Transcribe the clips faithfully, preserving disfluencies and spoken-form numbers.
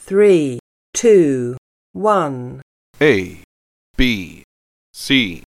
three, two, one. A, B, C.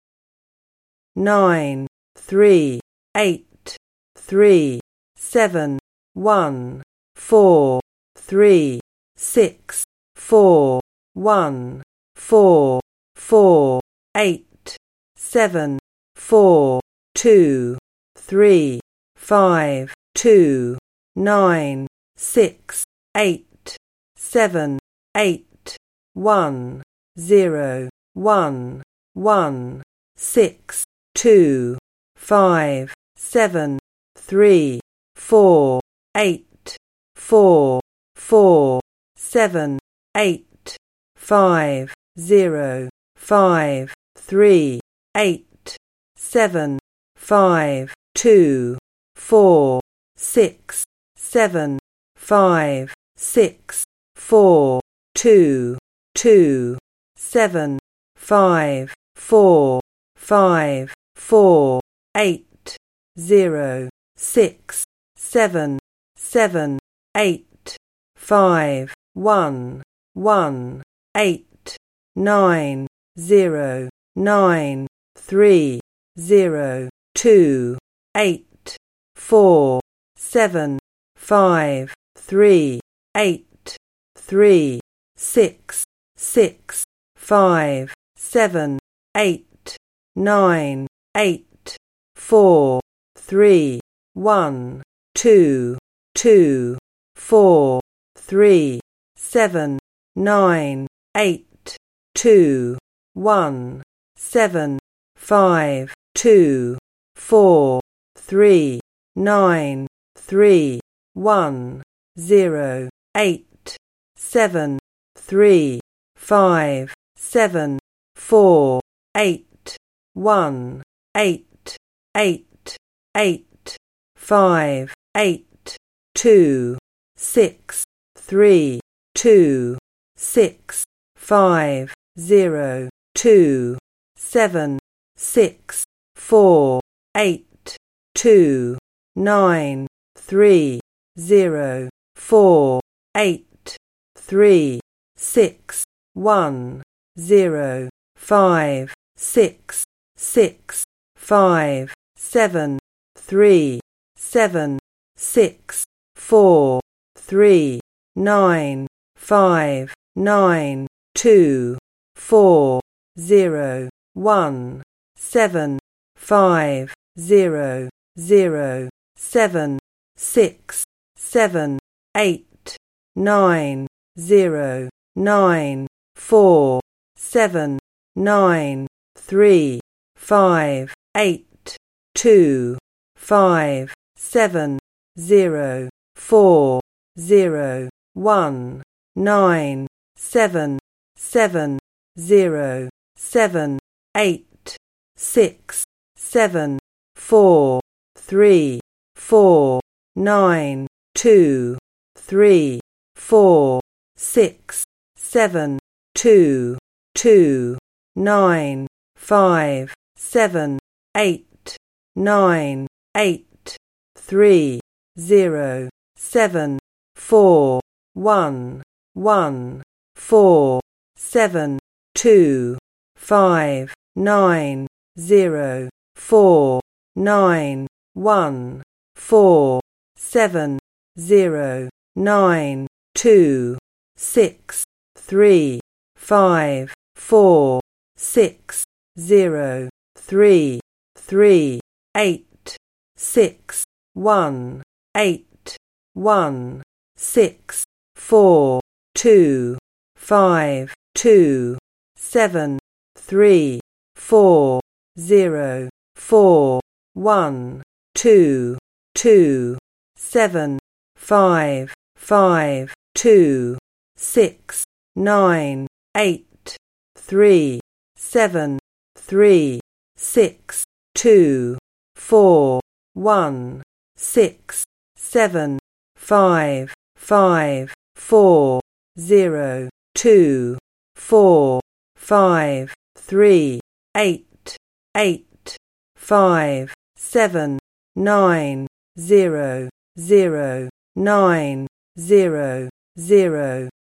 Nine, three, eight, three, seven, one, four, three, six, four, one, four, four, eight, seven, four, two, three, five, two, nine, six, eight, seven, eight, one, zero, one, one, six, two, five, seven, three, four, eight, four, four, seven, eight, five, zero, five, three, eight, seven, five, two, four, six, seven, five, six, four, two, two, seven, five, four, five, four, eight, zero, six, seven, seven, eight, five, one, one, eight, nine, zero, nine, three, zero, two, eight, four, seven, five, three, eight, three, six, six, five, seven, eight, nine, eight, four, three, one, two, two, four, three, seven, nine, eight, two, one, seven, five, two, four, three, nine, three, one, zero, eight, seven, three, five, seven, four, eight, one, eight, eight, eight, five, eight, two, six, three, two, six, five, zero, two, seven, six, four, eight, two, nine, three, zero, four, eight, three, six, one, zero, five, six, six, five, seven, three, seven, six, four, three, nine, five, nine, two, four, zero, one, seven, five, zero, zero, seven, six, seven, eight, nine, zero, nine, four, seven, nine, three, five, eight, two, five, seven, zero, four, zero, one, nine, seven, seven, zero, seven, eight, six, seven, four, three, four, nine, two, three, four, six, seven, two, two, nine, five, seven, eight, nine, eight, three, zero, seven, four, one, one, four, seven, two, five, nine, zero, four, nine, one, four, seven, zero, nine, two, six, three, five, four, six, zero, three, three, eight, six, one, eight, one, six, four, two, five, two, seven, three, four, zero, four, one, two, two, seven, five, five, two, six, nine, eight, three, seven, three, six, two, four, one, six, seven, five, five, four, zero, two, four, five, three, eight, eight, five, seven, nine, zero, zero, nine, zero, zero,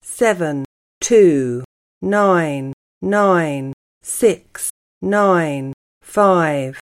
seven, two, nine, nine, six, nine, five.